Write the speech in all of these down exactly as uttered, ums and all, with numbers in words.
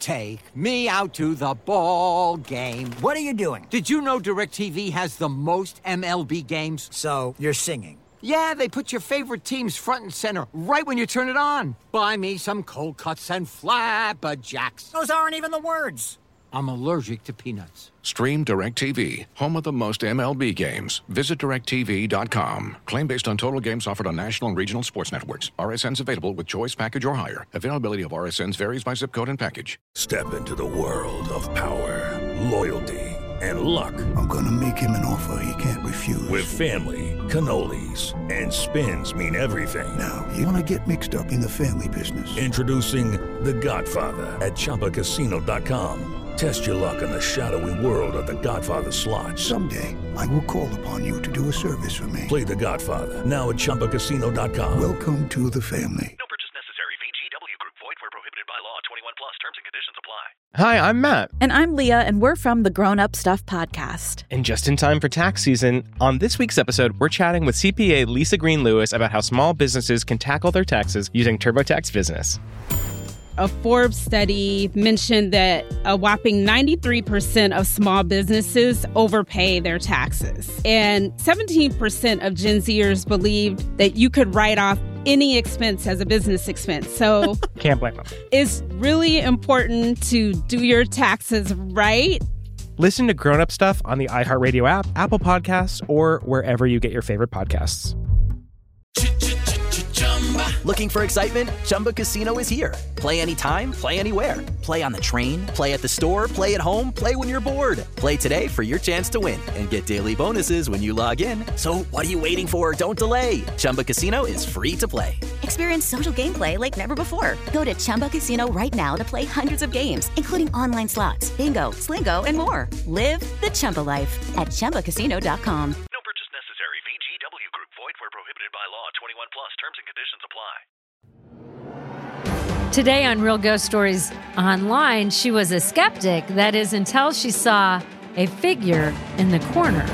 Take me out to the ball game. What are you doing? Did you know DirecTV has the most M L B games? So, you're singing? Yeah, they put your favorite teams front and center right when you turn it on. Buy me some cold cuts and flabberjacks. Those aren't even the words. I'm allergic to peanuts. Stream DirecTV, home of the most M L B games. Visit direct T V dot com. Claim based on total games offered on national and regional sports networks. R S Ns available with choice package or higher. Availability of R S Ns varies by zip code and package. Step into the world of power, loyalty, and luck. I'm gonna make him an offer he can't refuse. With family, cannolis, and spins mean everything. Now, you wanna get mixed up in the family business. Introducing The Godfather at Chumba Casino dot com. Test your luck in the shadowy world of The Godfather slot. Someday, I will call upon you to do a service for me. Play The Godfather, now at Chumba Casino dot com. Welcome to the family. No purchase necessary. V G W Group. Void where prohibited by law. twenty-one plus. Terms and conditions apply. Hi, I'm Matt. And I'm Leah, and we're from the Grown Up Stuff podcast. And just in time for tax season, on this week's episode, we're chatting with C P A Lisa Green Lewis about how small businesses can tackle their taxes using TurboTax Business. A Forbes study mentioned that a whopping ninety-three percent of small businesses overpay their taxes. And seventeen percent of Gen Zers believed that you could write off any expense as a business expense. So can't blame them. It's really important to do your taxes right. Listen to Grown Up Stuff on the iHeartRadio app, Apple Podcasts, or wherever you get your favorite podcasts. Looking for excitement? Chumba Casino is here. Play anytime, play anywhere. Play on the train, play at the store, play at home, play when you're bored. Play today for your chance to win and get daily bonuses when you log in. So what are you waiting for? Don't delay. Chumba Casino is free to play. Experience social gameplay like never before. Go to Chumba Casino right now to play hundreds of games, including online slots, bingo, Slingo, and more. Live the Chumba life at Chumba Casino dot com. No purchase necessary. V G W Group. Void where prohibited by law. twenty-one plus. Terms and conditions apply. Today on Real Ghost Stories Online, she was a skeptic. That is, until she saw a figure in the corner.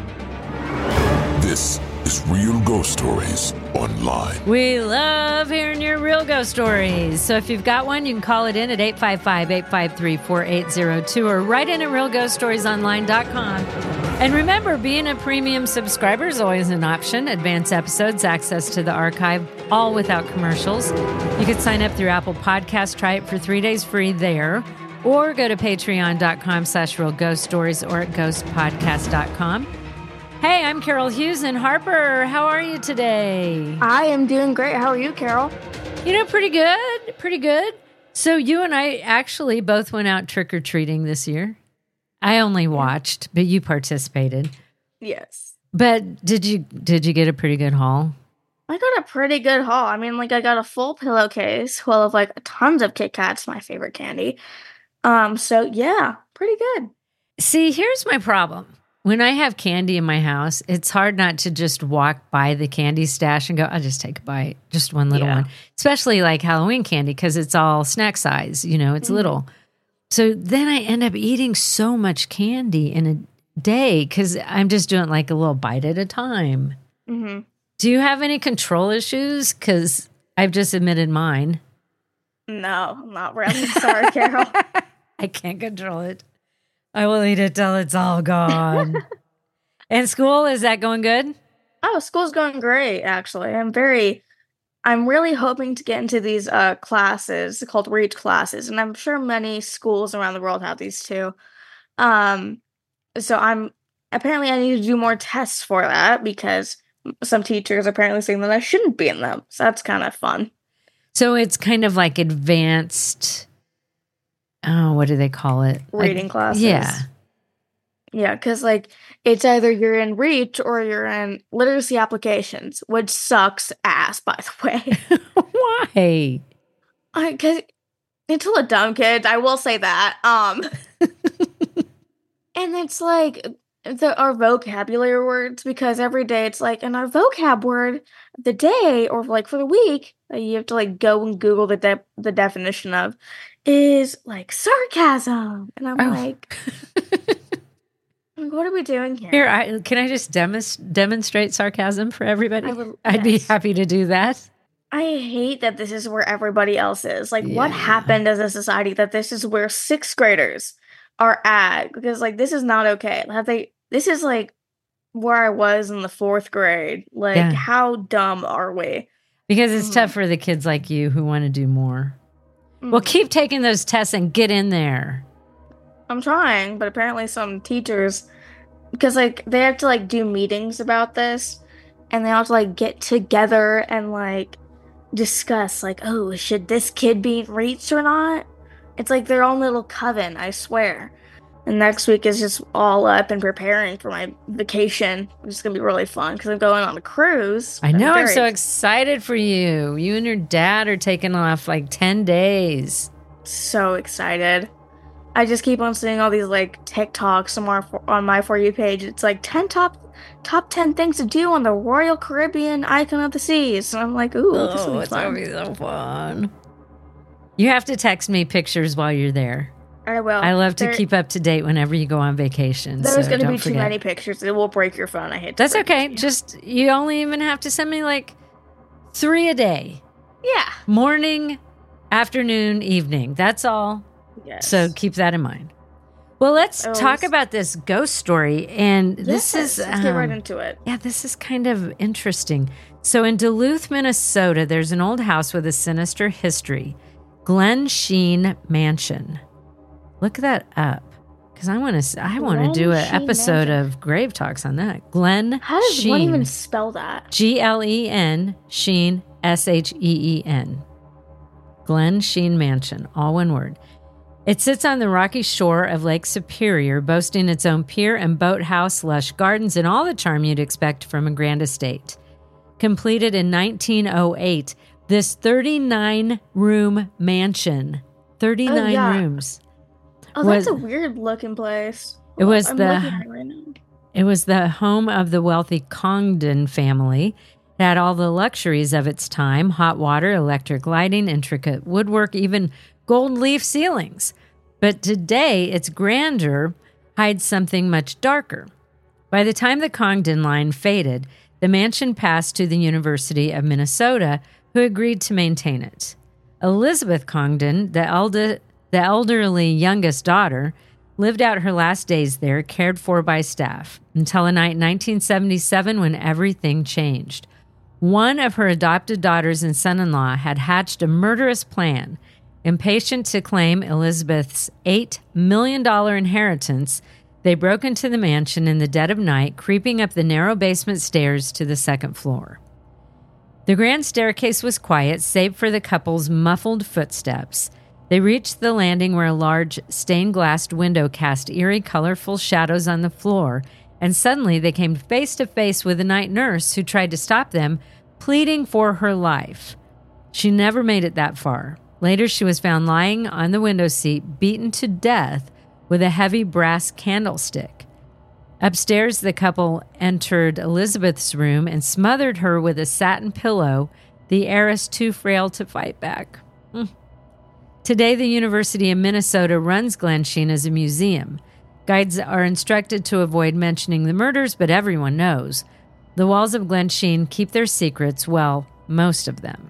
This is Real Ghost Stories Online. We love hearing your real ghost stories. So if you've got one, you can call it in at eight five five, eight five three, four eight zero two or write in at real ghost stories online dot com. And remember, being a premium subscriber is always an option. Advanced episodes, access to the archive, all without commercials. You could sign up through Apple Podcasts. Try it for three days free there. Or go to patreon dot com slash real ghost stories or at ghost podcast dot com. Hey, I'm Carol Hughes in Harper. How are you today? I am doing great. How are you, Carol? You know, pretty good. Pretty good. So you and I actually both went out trick-or-treating this year. I only watched, but you participated. Yes. But did you did you get a pretty good haul? I got a pretty good haul. I mean, like, I got a full pillowcase full of, like, tons of Kit Kats, my favorite candy. Um, so, yeah, pretty good. See, here's my problem. When I have candy in my house, it's hard not to just walk by the candy stash and go, I'll just take a bite, just one little Yeah. one. Especially like Halloween candy because it's all snack size, you know, it's Mhm. little. So then I end up eating so much candy in a day because I'm just doing like a little bite at a time. Mm-hmm. Do you have any control issues? Because I've just admitted mine. No, not really. Sorry, Carol. I can't control it. I will eat it till it's all gone. And school, is that going good? Oh, school's going great, actually. I'm very, I'm really hoping to get into these uh, classes called REACH classes, and I'm sure many schools around the world have these too. Um, so I'm, apparently I need to do more tests for that because some teachers are apparently saying that I shouldn't be in them. So that's kind of fun. So it's kind of like advanced, oh, what do they call it? Reading like, classes. Yeah. Yeah, because, like, it's either you're in REACH or you're in literacy applications, which sucks ass, by the way. Why? Because it's full of dumb kids, I will say that. Um, and it's, like, the, our vocabulary words, because every day it's, like, and our vocab word of the day, or, like, for the week, that you have to, like, go and Google the de- the definition of, is, like, sarcasm. And I'm Oh. like... What are we doing here? Here, I, can I just demonst- demonstrate sarcasm for everybody? I would- I'd be yes. happy to do that. I hate that this is where everybody else is. Like, what Yeah. happened as a society that this is where sixth graders are at? Because, like, this is not okay. Have they? This is like where I was in the fourth grade. Like, Yeah. how dumb are we? Because it's Mhm. tough for the kids like you who want to do more. Well, keep taking those tests and get in there. I'm trying, but apparently some teachers, because like they have to like do meetings about this, and they have to like get together and like discuss like, oh, should this kid be reached or not? It's like their own little coven, I swear. And next week is just all up and preparing for my vacation, which is gonna be really fun because I'm going on a cruise. I know. I'm very so excited for you. You and your dad are taking off like ten days. so excited. I just keep on seeing all these like TikToks on my on my For You page. It's like ten top top ten things to do on the Royal Caribbean Icon of the Seas, and I'm like, ooh, this will Oh, be it's fun. gonna be so fun. You have to text me pictures while you're there. I will. I love to There- keep up to date whenever you go on vacation. There's so going to don't be too forget. many pictures. It will break your phone. I hate. To That's break it okay. to you. Just you only even have to send me like three a day. Yeah. Morning, afternoon, evening. That's all. Yes. So keep that in mind. Well, let's Oh, talk s- about this ghost story. And this Yes, is let's get right um, into it. Yeah, this is kind of interesting. So in Duluth, Minnesota, there's an old house with a sinister history, Glen Sheen Mansion. Look that up because I want to. I want to Glen do an Sheen episode Mansion. of Grave Talks on that. Glen How does Sheen. one even spell that? G L E N Sheen S H E E N. Glen Sheen Mansion, all one word. It sits on the rocky shore of Lake Superior, boasting its own pier and boathouse, lush gardens, and all the charm you'd expect from a grand estate. Completed in nineteen oh eight, this thirty-nine room mansion, thirty-nine Oh, yeah. rooms. Oh, that's was- a weird looking place. It was I'm the- looking at it right now. It was the home of the wealthy Congdon family. It had all the luxuries of its time: hot water, electric lighting, intricate woodwork, even gold leaf ceilings. But today, its grandeur hides something much darker. By the time the Congdon line faded, the mansion passed to the University of Minnesota, who agreed to maintain it. Elizabeth Congdon, the, elder, the elderly youngest daughter, lived out her last days there, cared for by staff, until a night in nineteen seventy-seven when everything changed. One of her adopted daughters and son-in-law had hatched a murderous plan. Impatient to claim Elizabeth's eight million dollars inheritance, they broke into the mansion in the dead of night, creeping up the narrow basement stairs to the second floor. The grand staircase was quiet, save for the couple's muffled footsteps. They reached the landing where a large stained-glass window cast eerie, colorful shadows on the floor, and suddenly they came face to face with a night nurse who tried to stop them, pleading for her life. She never made it that far. Later, she was found lying on the window seat, beaten to death with a heavy brass candlestick. Upstairs, the couple entered Elizabeth's room and smothered her with a satin pillow, the heiress too frail to fight back. Hmm. Today, the University of Minnesota runs Glen Sheen as a museum. Guides are instructed to avoid mentioning the murders, but everyone knows. The walls of Glen Sheen keep their secrets, well, most of them.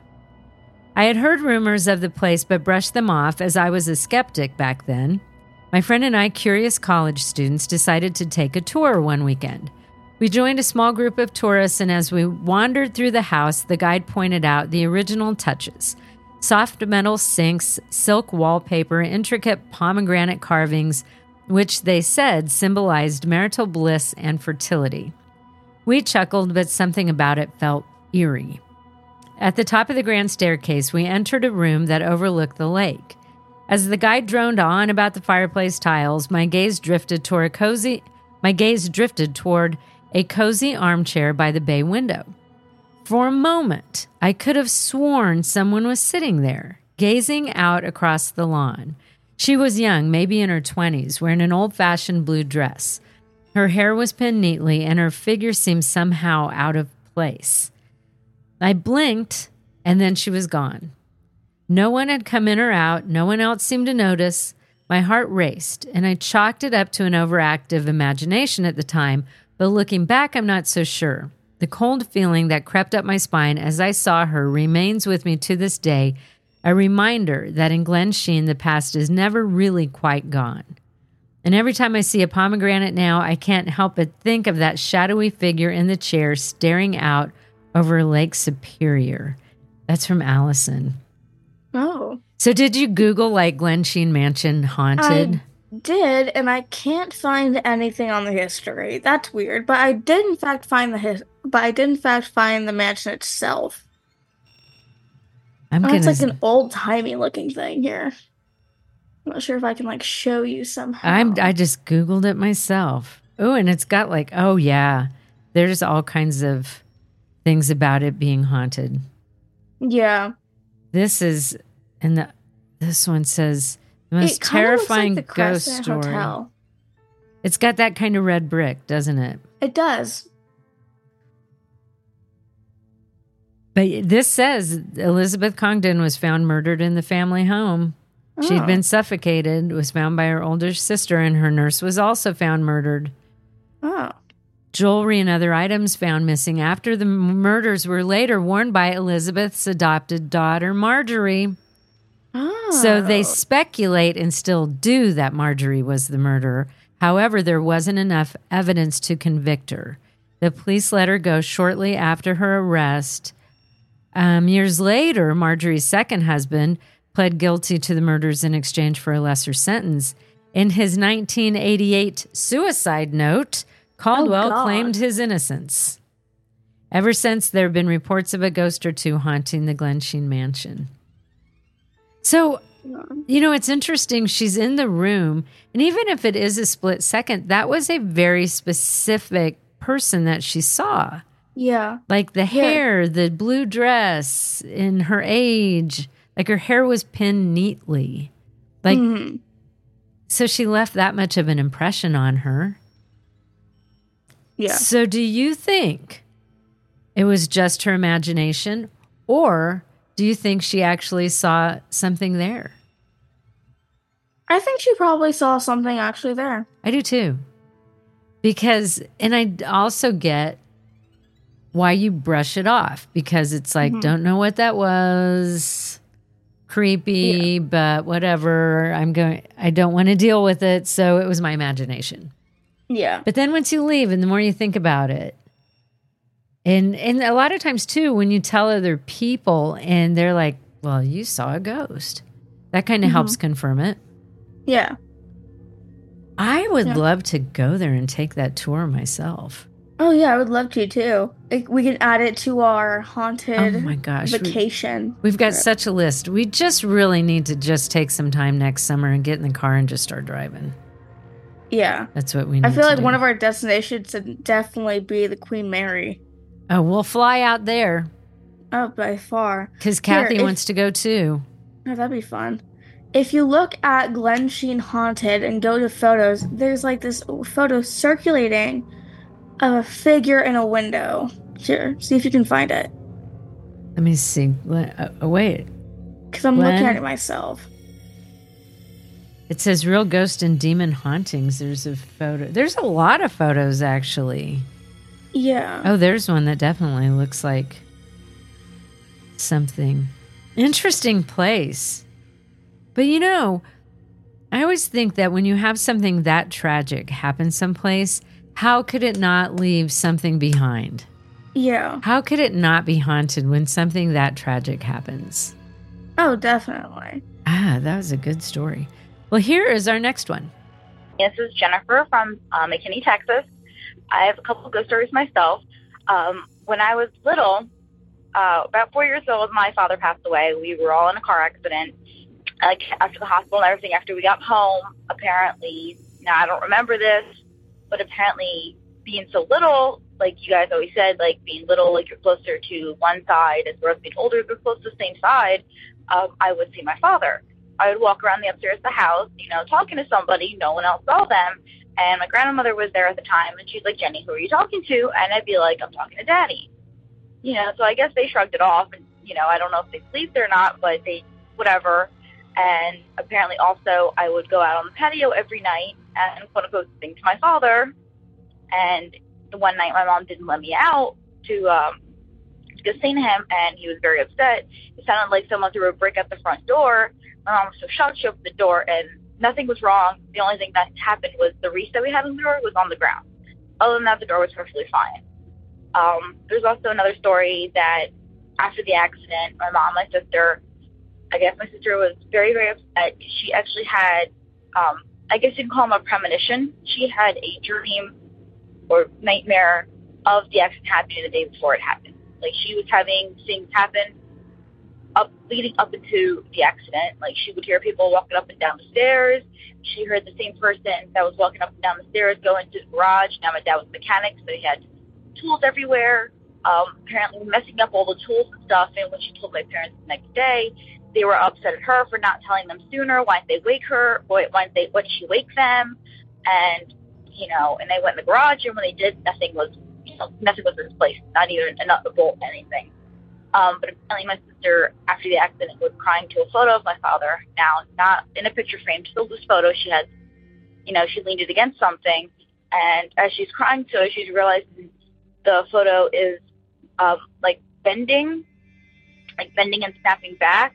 I had heard rumors of the place but brushed them off as I was a skeptic back then. My friend and I, curious college students, decided to take a tour one weekend. We joined a small group of tourists, and as we wandered through the house, the guide pointed out the original touches: soft metal sinks, silk wallpaper, intricate pomegranate carvings, which they said symbolized marital bliss and fertility. We chuckled, but something about it felt eerie. At the top of the grand staircase, we entered a room that overlooked the lake. As the guide droned on about the fireplace tiles, my gaze drifted toward a cozy, my gaze drifted toward a cozy armchair by the bay window. For a moment, I could have sworn someone was sitting there, gazing out across the lawn. She was young, maybe in her twenties, wearing an old-fashioned blue dress. Her hair was pinned neatly, and her figure seemed somehow out of place. I blinked, and then she was gone. No one had come in or out. No one else seemed to notice. My heart raced, and I chalked it up to an overactive imagination at the time, but looking back, I'm not so sure. The cold feeling that crept up my spine as I saw her remains with me to this day, a reminder that in Glen Sheen, the past is never really quite gone. And every time I see a pomegranate now, I can't help but think of that shadowy figure in the chair staring out over Lake Superior. That's from Allison. Oh. So did you Google, like, Glen Sheen Mansion haunted? I did, and I can't find anything on the history. That's weird. But I did, in fact, find the his- but I did, in fact, find the mansion itself. I'm oh, gonna... It's like an old-timey looking thing here. I'm not sure if I can, like, show you somehow. I'm, I just Googled it myself. Oh, and it's got, like, oh, yeah. There's all kinds of things about it being haunted. Yeah. This is, and the, this one says, the most it kinda terrifying looks like the ghost Crescent story. Hotel. It's got that kind of red brick, doesn't it? It does. But this says Elizabeth Congdon was found murdered in the family home. She'd Oh. been suffocated, was found by her older sister, and her nurse was also found murdered. Oh. Jewelry and other items found missing after the murders were later worn by Elizabeth's adopted daughter, Marjorie. Oh. So they speculate and still do that Marjorie was the murderer. However, there wasn't enough evidence to convict her. The police let her go shortly after her arrest. Um, years later, Marjorie's second husband pled guilty to the murders in exchange for a lesser sentence. In his nineteen eighty-eight suicide note, Caldwell Oh, claimed his innocence. Ever since, there have been reports of a ghost or two haunting the Glen Sheen mansion. So, you know, it's interesting. She's in the room, and even if it is a split second, that was a very specific person that she saw. Yeah. Like the Yeah. hair, the blue dress, in her age. Like her hair was pinned neatly. Like, Mhm. so she left that much of an impression on her. Yeah. So do you think it was just her imagination, or do you think she actually saw something there? I think she probably saw something actually there. I do too. Because, and I also get why you brush it off, because it's like, Mhm. don't know what that was, creepy, but whatever. I'm going, I don't want to deal with it. So it was my imagination. Yeah. But then once you leave and the more you think about it, and and a lot of times too, when you tell other people and they're like, well, you saw a ghost, that kind of Mhm. helps confirm it. Yeah. I would Yeah. love to go there and take that tour myself. Oh yeah, I would love to too. Like, we can add it to our haunted Oh my gosh, we- vacation. We've got trip. such a list. We just really need to just take some time next summer and get in the car and just start driving. Yeah. That's what we need I feel to like do. one of our destinations should definitely be the Queen Mary. Oh, we'll fly out there Oh, by far. because Here, Kathy if- wants to go too. Oh, that'd be fun. If you look at Glen Sheen Haunted and go to photos, there's like this photo circulating of a figure in a window. Here, see if you can find it. Let me see. Let- Oh, wait. Because I'm Glen- looking at it myself. It says real ghost and demon hauntings. There's a photo. There's a lot of photos, actually. Yeah. Oh, there's one that definitely looks like something. Interesting place. But you know, I always think that when you have something that tragic happen someplace, how could it not leave something behind? Yeah. How could it not be haunted when something that tragic happens? Oh, definitely. Ah, that was a good story. Well, here is our next one. This is Jennifer from uh, McKinney, Texas. I have a couple of ghost stories myself. Um, when I was little, uh, about four years old, my father passed away. We were all in a car accident. Like after the hospital and everything, after we got home, apparently, now I don't remember this, but apparently being so little, like you guys always said, like being little, like you're closer to one side, as well as being older, you're close to the same side, um, I would see my father. I would walk around the upstairs of the house, you know, talking to somebody. No one else saw them. And my grandmother was there at the time, and she's like, Jenny, who are you talking to? And I'd be like, I'm talking to Daddy. You know, so I guess they shrugged it off. And, you know, I don't know if they believed it or not, but they, whatever. And apparently also I would go out on the patio every night and, quote unquote, sing to my father. And the one night my mom didn't let me out to um, go see him, and he was very upset. It sounded like someone threw a brick at the front door. My mom was so shocked. She opened the door, and nothing was wrong. The only thing that happened was the wreath that we had on the door was on the ground. Other than that, the door was perfectly fine. Um, there's also another story that after the accident, my mom, my sister, I guess my sister was very, very upset. She actually had, um, I guess you'd call them a premonition. She had a dream or nightmare of the accident happening the day before it happened. Like, she was having things happen up leading up into the accident. Like, she would hear people walking up and down the stairs. She heard the same person that was walking up and down the stairs go into the garage. Now, my dad was a mechanic, so he had tools everywhere, um, apparently messing up all the tools and stuff. And when she told my parents the next day, they were upset at her for not telling them sooner. Why didn't they wake her? Why didn't they, why did she wake them? And, you know, and they went in the garage, and when they did, nothing was, you know, nothing was misplaced, not even a bolt, anything. Um, but apparently my sister, after the accident, was crying to a photo of my father. Now, not in a picture frame, still this photo. She has, you know, she leaned it against something. And as she's crying to it, she's realizing the photo is, um, like, bending, like bending and snapping back.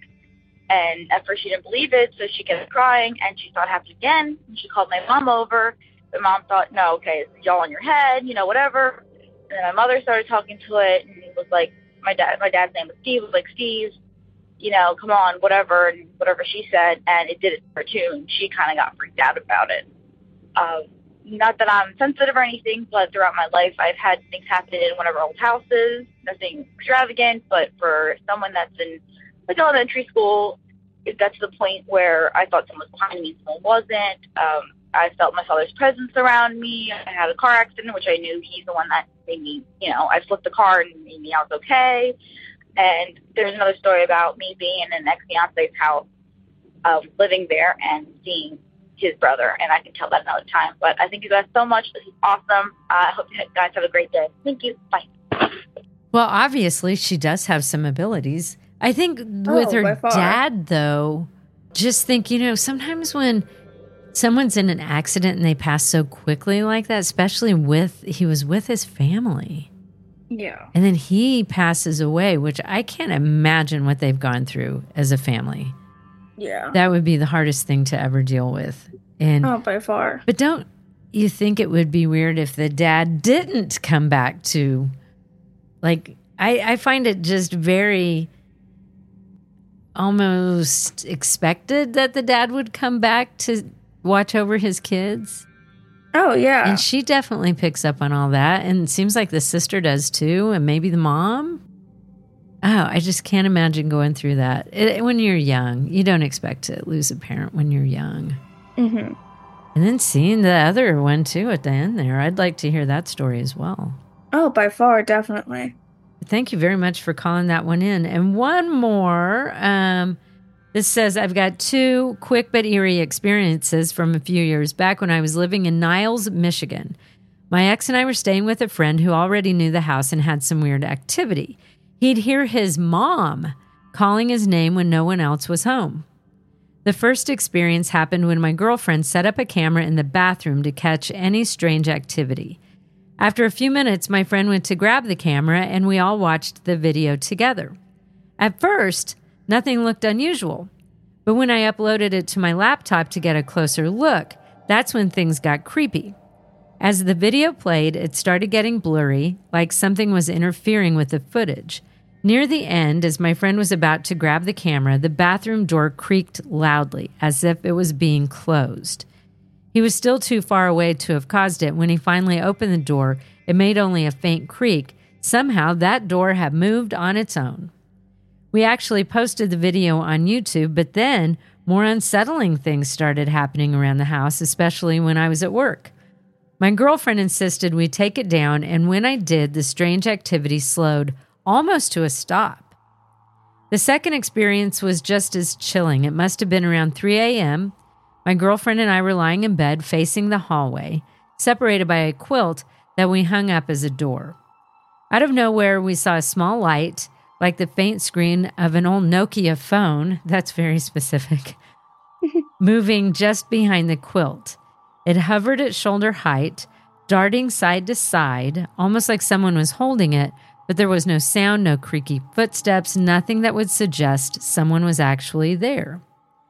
And at first she didn't believe it, so she kept crying, and she thought it happened again. And she called my mom over. My mom thought, no, okay, it's y'all in your head, you know, whatever. And then my mother started talking to it, and it was like, my dad, my dad's name was Steve, was like, Steve, you know, come on, whatever, and whatever she said, and it did it for her too, and she kind of got freaked out about it. Um, not that I'm sensitive or anything, but throughout my life, I've had things happen in one of our old houses, nothing extravagant, but for someone that's in, like, elementary school, it got to the point where I thought someone was behind me and someone wasn't. Um, I felt my father's presence around me. I had a car accident, which I knew he's the one that made me, you know, I flipped the car and made me I was okay. And there's another story about me being in an ex-fiance's house, um, living there and seeing his brother, and I can tell that another time. But I thank you guys so much. This is awesome. I uh, hope you guys have a great day. Thank you. Bye. Well, obviously, she does have some abilities. I think with Oh, by her far. dad, though, just think, you know, sometimes when someone's in an accident and they pass so quickly like that, especially with, he was with his family. Yeah. And then he passes away, which I can't imagine what they've gone through as a family. Yeah. That would be the hardest thing to ever deal with. And Oh, by far. But don't you think it would be weird if the dad didn't come back to, like, I, I find it just very almost expected that the dad would come back to watch over his kids. Oh, yeah. And she definitely picks up on all that. And it seems like the sister does too. And maybe the mom. Oh, I just can't imagine going through that. It, when you're young, you don't expect to lose a parent when you're young. Mm-hmm. And then seeing the other one too at the end there. I'd like to hear that story as well. Oh, by far, definitely. Thank you very much for calling that one in. And one more. Um, this says, I've got two quick but eerie experiences from a few years back when I was living in Niles, Michigan. My ex and I were staying with a friend who already knew the house and had some weird activity. He'd hear his mom calling his name when no one else was home. The first experience happened when my girlfriend set up a camera in the bathroom to catch any strange activity. After a few minutes, my friend went to grab the camera and we all watched the video together. At first, nothing looked unusual, but when I uploaded it to my laptop to get a closer look, that's when things got creepy. As the video played, it started getting blurry, like something was interfering with the footage. Near the end, as my friend was about to grab the camera, the bathroom door creaked loudly, as if it was being closed. He was still too far away to have caused it. When he finally opened the door, it made only a faint creak. Somehow, that door had moved on its own. We actually posted the video on YouTube, but then more unsettling things started happening around the house, especially when I was at work. My girlfriend insisted we take it down, and when I did, the strange activity slowed almost to a stop. The second experience was just as chilling. It must have been around three a.m. My girlfriend and I were lying in bed facing the hallway, separated by a quilt that we hung up as a door. Out of nowhere, we saw a small light, like the faint screen of an old Nokia phone, that's very specific, moving just behind the quilt. It hovered at shoulder height, darting side to side, almost like someone was holding it, but there was no sound, no creaky footsteps, nothing that would suggest someone was actually there.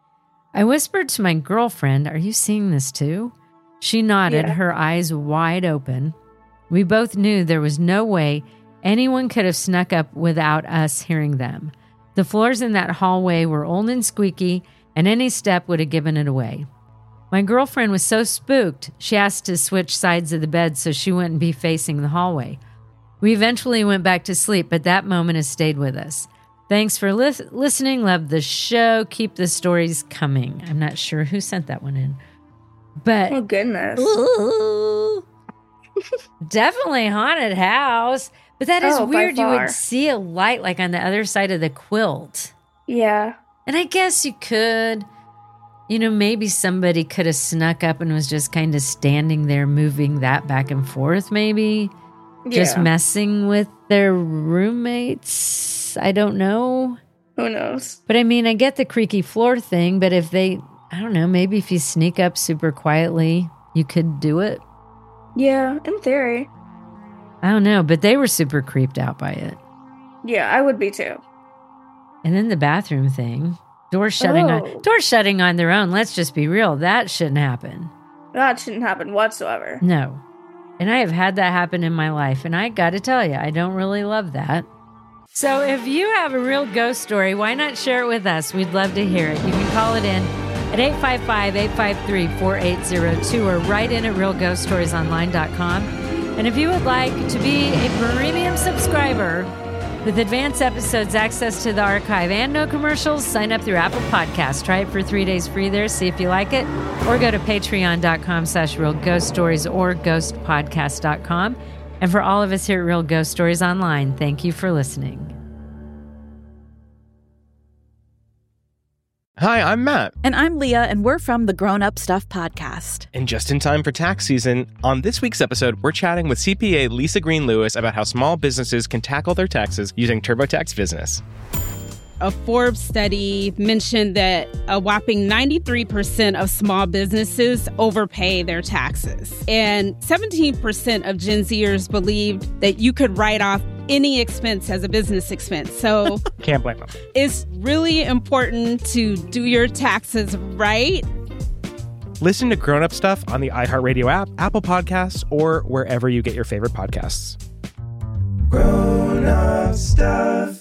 I whispered to my girlfriend, "Are you seeing this too?" She nodded, Yeah. her eyes wide open. We both knew there was no way anyone could have snuck up without us hearing them. The floors in that hallway were old and squeaky, and any step would have given it away. My girlfriend was so spooked, she asked to switch sides of the bed so she wouldn't be facing the hallway. We eventually went back to sleep, but that moment has stayed with us. Thanks for li- listening. Love the show. Keep the stories coming. I'm not sure who sent that one in, but Oh, goodness. Ooh. Definitely haunted house. But that is Oh, by weird. You far. would see a light like on the other side of the quilt. Yeah. And I guess you could, you know, maybe somebody could have snuck up and was just kind of standing there moving that back and forth, maybe. Just Yeah. messing with their roommates. I don't know. Who knows? But I mean, I get the creaky floor thing, but if they, I don't know, maybe if you sneak up super quietly, you could do it. Yeah, in theory. I don't know, but they were super creeped out by it. Yeah, I would be too. And then the bathroom thing, doors shutting Oh. on doors shutting on their own. Let's just be real, that shouldn't happen. That shouldn't happen whatsoever. No. And I have had that happen in my life, and I got to tell you, I don't really love that. So if you have a real ghost story, why not share it with us? We'd love to hear it. You can call it in at eight five five, eight five three, four eight zero two or write in at real ghost stories online dot com. And if you would like to be a premium subscriber with advanced episodes, access to the archive, and no commercials, sign up through Apple Podcasts. Try it for three days free there, see if you like it, or go to patreon.com slash real ghost stories or ghostpodcast dot com. And for all of us here at Real Ghost Stories Online, thank you for listening. Hi, I'm Matt. And I'm Leah, and we're from the Grown Up Stuff podcast. And just in time for tax season, on this week's episode, we're chatting with C P A Lisa Green Lewis about how small businesses can tackle their taxes using TurboTax Business. A Forbes study mentioned that a whopping ninety-three percent of small businesses overpay their taxes. And seventeen percent of Gen Zers believed that you could write off any expense as a business expense. So Can't blame them. it's really important to do your taxes right. Listen to Grown Up Stuff on the iHeartRadio app, Apple Podcasts, or wherever you get your favorite podcasts. Grown Up Stuff.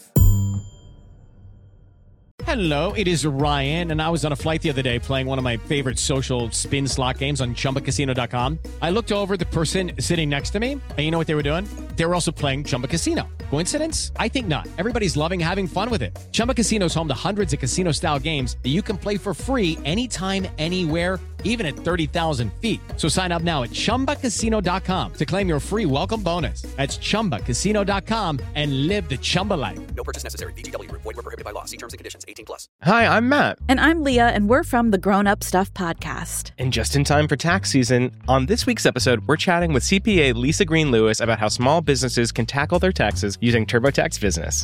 Hello, it is Ryan, and I was on a flight the other day playing one of my favorite social spin slot games on Chumba Casino dot com. I looked over at the person sitting next to me, and you know what they were doing? They were also playing Chumba Casino. Coincidence? I think not. Everybody's loving having fun with it. Chumba Casino is home to hundreds of casino-style games that you can play for free anytime, anywhere, even at thirty thousand feet. So sign up now at Chumba Casino dot com to claim your free welcome bonus. That's Chumba Casino dot com and live the Chumba life. No purchase necessary. V G W Group. Void where prohibited by law. See terms and conditions. eighteen plus. Hi, I'm Matt. And I'm Leah, and we're from the Grown Up Stuff podcast. And just in time for tax season, on this week's episode, we're chatting with C P A Lisa Green Lewis about how small businesses can tackle their taxes using TurboTax Business.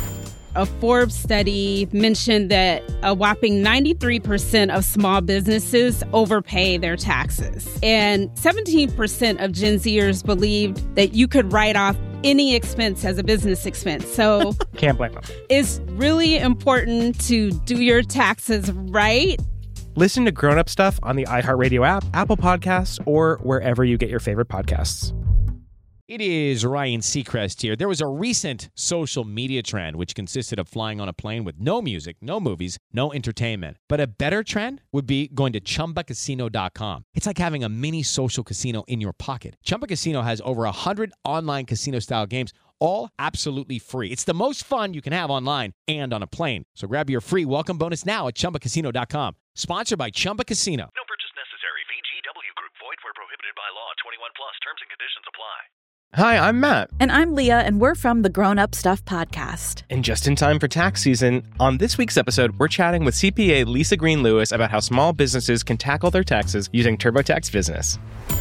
A Forbes study mentioned that a whopping ninety-three percent of small businesses overpay their taxes. And seventeen percent of Gen Zers believed that you could write off any expense as a business expense. So Can't blame them. it's really important to do your taxes right. Listen to Grown Up Stuff on the iHeartRadio app, Apple Podcasts, or wherever you get your favorite podcasts. It is Ryan Seacrest here. There was a recent social media trend which consisted of flying on a plane with no music, no movies, no entertainment. But a better trend would be going to Chumba Casino dot com. It's like having a mini social casino in your pocket. Chumba Casino has over one hundred online casino-style games, all absolutely free. It's the most fun you can have online and on a plane. So grab your free welcome bonus now at Chumba Casino dot com. Sponsored by Chumba Casino. No purchase necessary. V G W Group. Void where prohibited by law. twenty-one plus. Terms and conditions apply. Hi, I'm Matt. And I'm Leah, and we're from the Grown Up Stuff podcast. And just in time for tax season, on this week's episode, we're chatting with C P A Lisa Green Lewis about how small businesses can tackle their taxes using TurboTax Business.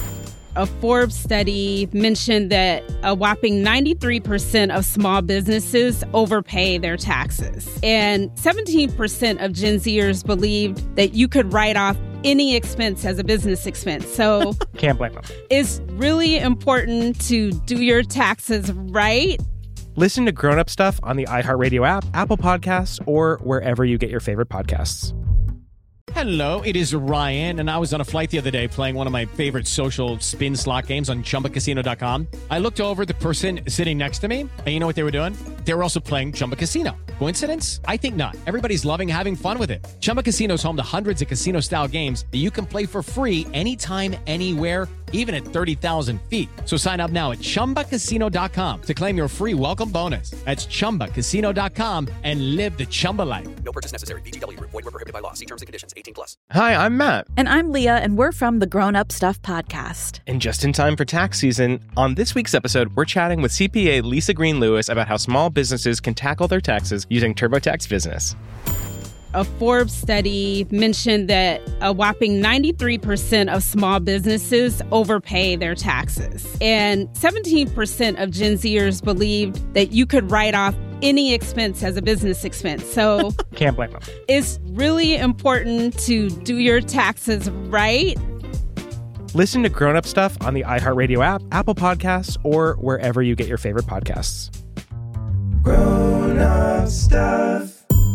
A Forbes study mentioned that a whopping ninety-three percent of small businesses overpay their taxes. And seventeen percent of Gen Zers believed that you could write off any expense as a business expense. So Can't blame them. it's really important to do your taxes right. Listen to Grown Up Stuff on the iHeartRadio app, Apple Podcasts, or wherever you get your favorite podcasts. Hello, it is Ryan, and I was on a flight the other day playing one of my favorite social spin slot games on Chumba Casino dot com. I looked over at the person sitting next to me, and you know what they were doing? They were also playing Chumba Casino. Coincidence? I think not. Everybody's loving having fun with it. Chumba Casino is home to hundreds of casino-style games that you can play for free anytime, anywhere, even at thirty thousand feet. So sign up now at Chumba Casino dot com to claim your free welcome bonus. That's Chumba Casino dot com and live the Chumba life. No purchase necessary. V G W. Void where prohibited by law. See terms and conditions. eighteen plus. Hi, I'm Matt. And I'm Leah, and we're from the Grown Up Stuff podcast. And just in time for tax season, on this week's episode, we're chatting with C P A Lisa Green Lewis about how small businesses can tackle their taxes using TurboTax Business. A Forbes study mentioned that a whopping ninety-three percent of small businesses overpay their taxes. And seventeen percent of Gen Zers believed that you could write off any expense as a business expense. So can't blame them. It's really important to do your taxes right. Listen to Grown Up Stuff on the iHeartRadio app, Apple Podcasts, or wherever you get your favorite podcasts. Grown Up Stuff.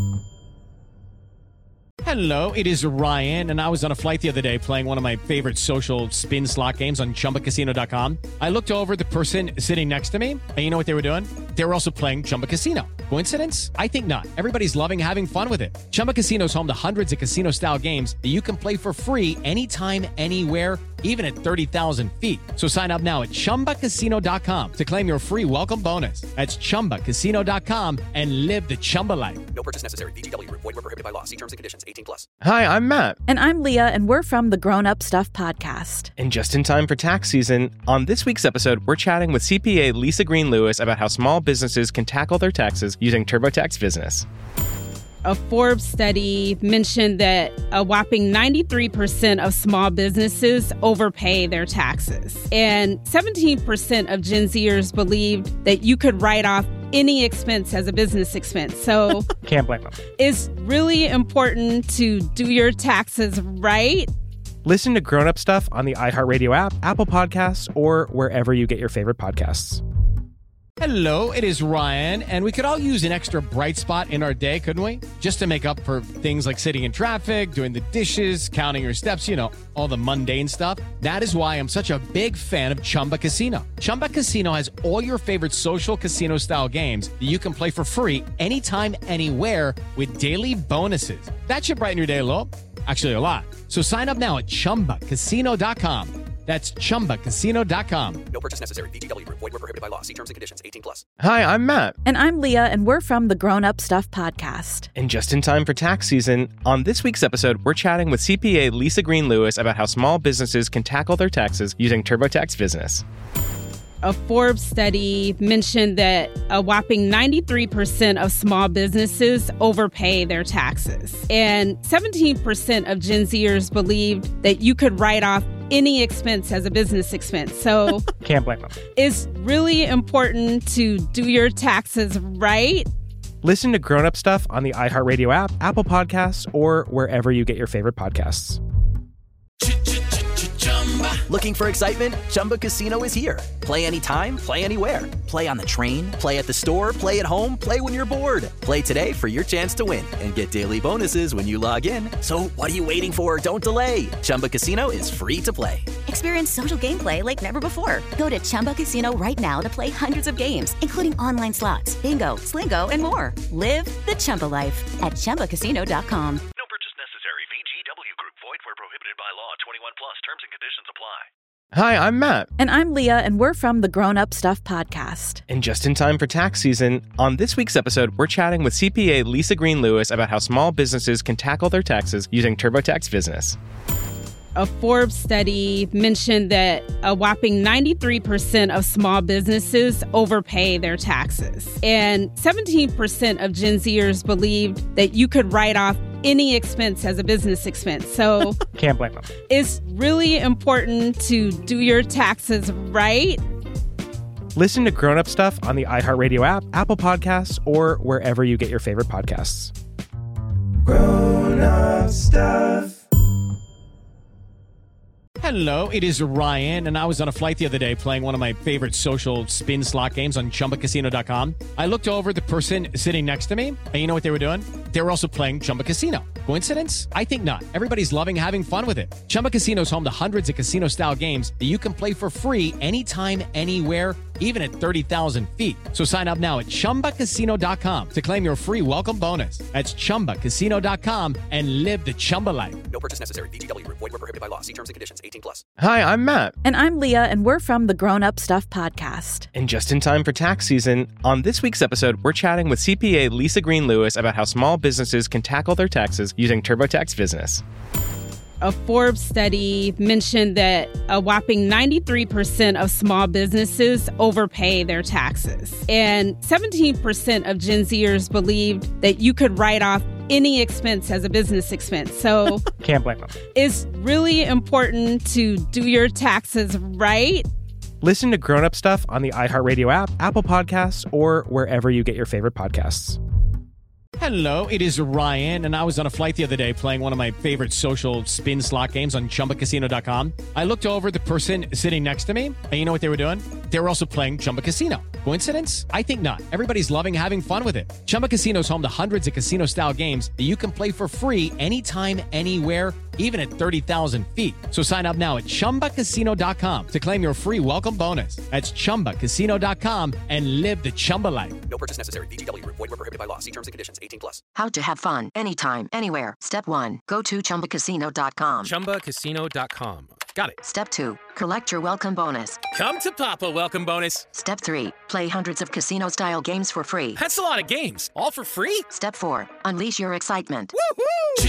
Hello, it is Ryan, and I was on a flight the other day playing one of my favorite social spin slot games on Chumba Casino dot com. I looked over at the person sitting next to me, and you know what they were doing? They were also playing Chumba Casino. Coincidence? I think not. Everybody's loving having fun with it. Chumba Casino is home to hundreds of casino-style games that you can play for free anytime, anywhere, even at thirty thousand feet. So sign up now at Chumba Casino dot com to claim your free welcome bonus. That's Chumba Casino dot com and live the Chumba life. No purchase necessary. V G W. Void where prohibited by law. See terms and conditions. eighteen plus. Hi, I'm Matt. And I'm Leah, and we're from the Grown Up Stuff podcast. And just in time for tax season, on this week's episode, we're chatting with C P A Lisa Green Lewis about how small businesses can tackle their taxes using TurboTax Business. A Forbes study mentioned that a whopping ninety-three percent of small businesses overpay their taxes. And seventeen percent of Gen Zers believed that you could write off any expense as a business expense. So can't blame them. It's really important to do your taxes right. Listen to Grown Up Stuff on the iHeartRadio app, Apple Podcasts, or wherever you get your favorite podcasts. Hello, it is Ryan, and we could all use an extra bright spot in our day, couldn't we? Just to make up for things like sitting in traffic, doing the dishes, counting your steps, you know, all the mundane stuff. That is why I'm such a big fan of Chumba Casino. Chumba Casino has all your favorite social casino-style games that you can play for free anytime, anywhere with daily bonuses. That should brighten your day a little. Actually, a lot. So sign up now at Chumba Casino dot com. That's Chumba Casino dot com. No purchase necessary. V G W. Void where prohibited by law. See terms and conditions. eighteen plus. Hi, I'm Matt. And I'm Leah, and we're from the Grown Up Stuff podcast. And just in time for tax season, on this week's episode, we're chatting with C P A Lisa Green Lewis about how small businesses can tackle their taxes using TurboTax Business. A Forbes study mentioned that a whopping ninety-three percent of small businesses overpay their taxes. And seventeen percent of Gen Zers believed that you could write off any expense as a business expense. So can't blame them. It's really important to do your taxes right. Listen to Grown Up Stuff on the iHeartRadio app, Apple Podcasts, or wherever you get your favorite podcasts. Looking for excitement? Chumba Casino is here. Play anytime, play anywhere. Play on the train, play at the store, play at home, play when you're bored. Play today for your chance to win and get daily bonuses when you log in. So what are you waiting for? Don't delay. Chumba Casino is free to play. Experience social gameplay like never before. Go to Chumba Casino right now to play hundreds of games, including online slots, bingo, Slingo, and more. Live the Chumba life at Chumba Casino dot com. No purchase necessary. V G W Group. Void where prohibited by law. twenty-one plus. Terms and conditions apply. Hi, I'm Matt. And I'm Leah, and we're from the Grown Up Stuff podcast. And just in time for tax season, on this week's episode, we're chatting with C P A Lisa Green Lewis about how small businesses can tackle their taxes using TurboTax Business. A Forbes study mentioned that a whopping ninety-three percent of small businesses overpay their taxes. And seventeen percent of Gen Zers believed that you could write off any expense as a business expense. So can't blame them. It's really important to do your taxes right. Listen to Grown Up Stuff on the iHeartRadio app, Apple Podcasts, or wherever you get your favorite podcasts. Grown Up Stuff. Hello, it is Ryan, and I was on a flight the other day playing one of my favorite social spin slot games on Chumba Casino dot com. I looked over at the person sitting next to me, and you know what they were doing? They were also playing Chumba Casino. Coincidence? I think not. Everybody's loving having fun with it. Chumba Casino is home to hundreds of casino-style games that you can play for free anytime, anywhere, even at thirty thousand feet. So sign up now at Chumba Casino dot com to claim your free welcome bonus. That's Chumba Casino dot com and live the Chumba life. No purchase necessary. V G W. Void where prohibited by law. See terms and conditions. eighteen plus. Hi, I'm Matt. And I'm Leah, and we're from the Grown Up Stuff podcast. And just in time for tax season, on this week's episode, we're chatting with C P A Lisa Green Lewis about how small businesses can tackle their taxes using TurboTax Business. A Forbes study mentioned that a whopping ninety-three percent of small businesses overpay their taxes. And seventeen percent of Gen Zers believed that you could write off any expense as a business expense. So can't blame them. It's really important to do your taxes right. Listen to Grown Up Stuff on the iHeartRadio app, Apple Podcasts, or wherever you get your favorite podcasts. Hello, it is Ryan, and I was on a flight the other day playing one of my favorite social spin slot games on Chumba Casino dot com. I looked over at the person sitting next to me, and you know what they were doing? They were also playing Chumba Casino. Coincidence? I think not. Everybody's loving having fun with it. Chumba Casino is home to hundreds of casino-style games that you can play for free anytime, anywhere, even at thirty thousand feet. So sign up now at Chumba Casino dot com to claim your free welcome bonus. That's Chumba Casino dot com and live the Chumba life. No purchase necessary. V G W. Void where prohibited by law. See terms and conditions. eighteen plus. How to have fun anytime, anywhere. Step one. Go to Chumba Casino dot com. Chumba Casino dot com. Got it. Step two. Collect your welcome bonus. Come to Papa welcome bonus. Step three. Play hundreds of casino-style games for free. That's a lot of games. All for free? Step four. Unleash your excitement. Woohoo!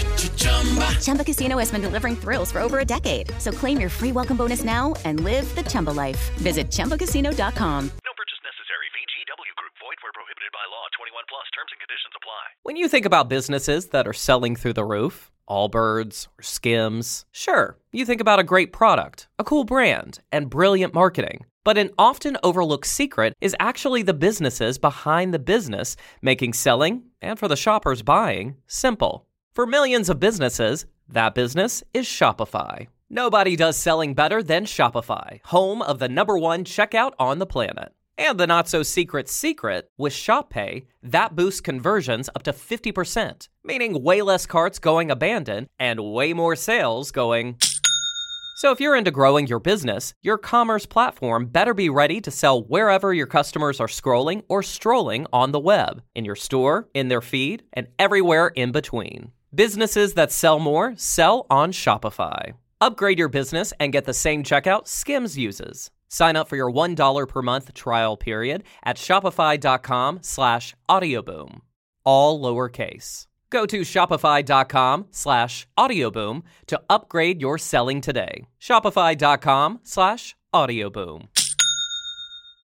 Chumba Casino has been delivering thrills for over a decade. So claim your free welcome bonus now and live the Chumba life. Visit Chumba Casino dot com. No purchase necessary. V G W Group. Void where prohibited by law. twenty-one plus. Terms and conditions apply. When you think about businesses that are selling through the roof, Allbirds or Skims, sure, you think about a great product, a cool brand, and brilliant marketing. But an often overlooked secret is actually the businesses behind the business, making selling, and for the shoppers buying, simple. For millions of businesses, that business is Shopify. Nobody does selling better than Shopify, home of the number one checkout on the planet. And the not-so-secret secret, with Shop Pay, that boosts conversions up to fifty percent, meaning way less carts going abandoned and way more sales going... So if you're into growing your business, your commerce platform better be ready to sell wherever your customers are scrolling or strolling on the web, in your store, in their feed, and everywhere in between. Businesses that sell more sell on Shopify. Upgrade your business and get the same checkout Skims uses. Sign up for your one dollar per month trial period at shopify.com slash audioboom. All lowercase. Go to shopify.com slash audioboom to upgrade your selling today. Shopify.com slash audioboom.